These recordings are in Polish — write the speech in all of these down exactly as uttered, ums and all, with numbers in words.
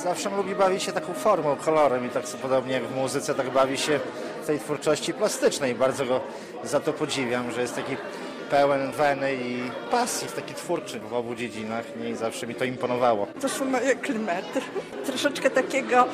Zawsze lubi bawić się taką formą, kolorem i tak podobnie jak w muzyce, tak bawi się w tej twórczości plastycznej. Bardzo go za to podziwiam, że jest taki pełen weny i pasji, jest taki twórczy w obu dziedzinach, nie? I zawsze mi to imponowało. To są moje klimetry. Troszeczkę takiego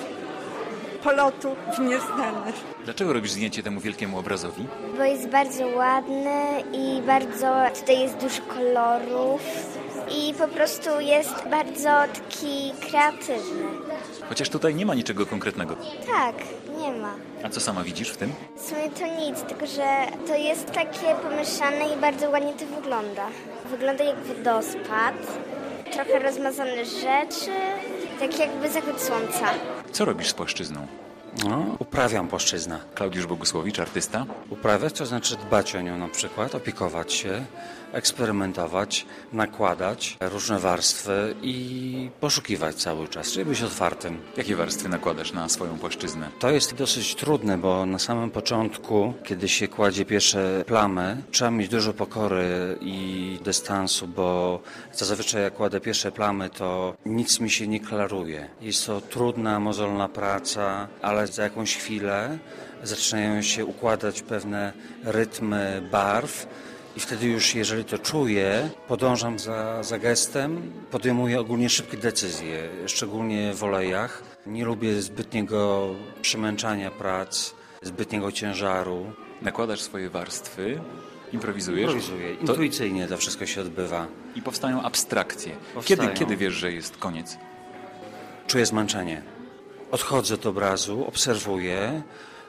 polotu w nieznane. Dlaczego robisz zdjęcie temu wielkiemu obrazowi? Bo jest bardzo ładny i bardzo, tutaj jest dużo kolorów i po prostu jest bardzo taki kreatywny. Chociaż tutaj nie ma niczego konkretnego. Tak, nie ma. A co sama widzisz w tym? W sumie to nic, tylko że to jest takie pomieszane i bardzo ładnie to wygląda. Wygląda jak wodospad, trochę rozmazane rzeczy, tak jakby zachód słońca. Co robisz z płaszczyzną? No, uprawiam płaszczyznę. Klaudiusz Bogusłowicz, artysta. Uprawiać to znaczy dbać o nią na przykład, opiekować się, eksperymentować, nakładać różne warstwy i poszukiwać cały czas, czyli być otwartym. Jakie warstwy nakładasz na swoją płaszczyznę? To jest dosyć trudne, bo na samym początku, kiedy się kładzie pierwsze plamy, trzeba mieć dużo pokory i dystansu, bo zazwyczaj jak kładę pierwsze plamy, to nic mi się nie klaruje. Jest to trudna, mozolna praca, ale za jakąś chwilę zaczynają się układać pewne rytmy barw i wtedy już, jeżeli to czuję, podążam za, za gestem, podejmuję ogólnie szybkie decyzje, szczególnie w olejach. Nie lubię zbytniego przemęczania prac, zbytniego ciężaru. Nakładasz swoje warstwy, improwizujesz. Improwizuję. To... Intuicyjnie to wszystko się odbywa. I powstają abstrakcje. Powstają. Kiedy, kiedy wiesz, że jest koniec? Czuję zmęczenie. Odchodzę od obrazu, obserwuję,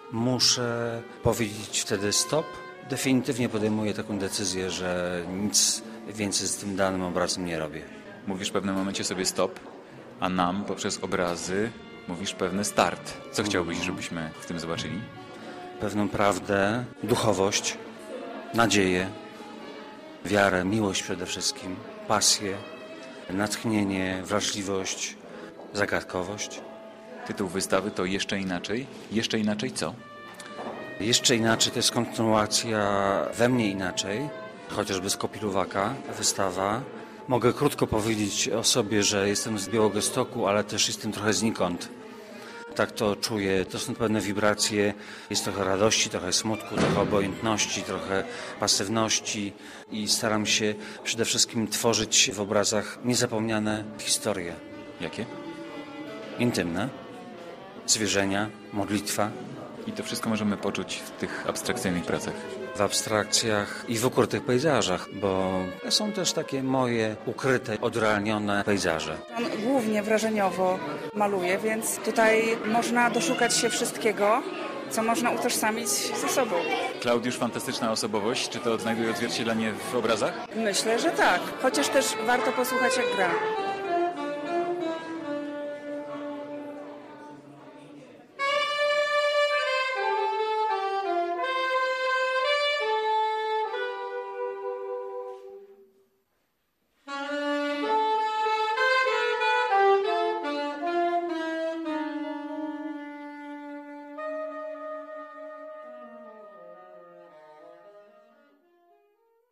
muszę powiedzieć wtedy stop. Definitywnie podejmuję taką decyzję, że nic więcej z tym danym obrazem nie robię. Mówisz w pewnym momencie sobie stop, a nam poprzez obrazy mówisz pewny start. Co chciałbyś, żebyśmy w tym zobaczyli? Pewną prawdę, duchowość, nadzieję, wiarę, miłość przede wszystkim, pasję, natchnienie, wrażliwość, zagadkowość. Tytuł wystawy to Jeszcze inaczej. Jeszcze inaczej co? Jeszcze inaczej to jest kontynuacja We mnie inaczej, chociażby z Kopiluwaka, wystawa. Mogę krótko powiedzieć o sobie, że jestem z Białegostoku, ale też jestem trochę znikąd. Tak to czuję, to są pewne wibracje, jest trochę radości, trochę smutku, trochę obojętności, trochę pasywności i staram się przede wszystkim tworzyć w obrazach niezapomniane historie. Jakie? Intymne, zwierzenia, modlitwa. I to wszystko możemy poczuć w tych abstrakcyjnych pracach. W abstrakcjach i w ukrytych pejzażach, bo są też takie moje ukryte, odrealnione pejzaże. On głównie wrażeniowo maluje, więc tutaj można doszukać się wszystkiego, co można utożsamić ze sobą. Klaudiusz, fantastyczna osobowość. Czy to znajduje odzwierciedlenie w obrazach? Myślę, że tak, chociaż też warto posłuchać jak gra.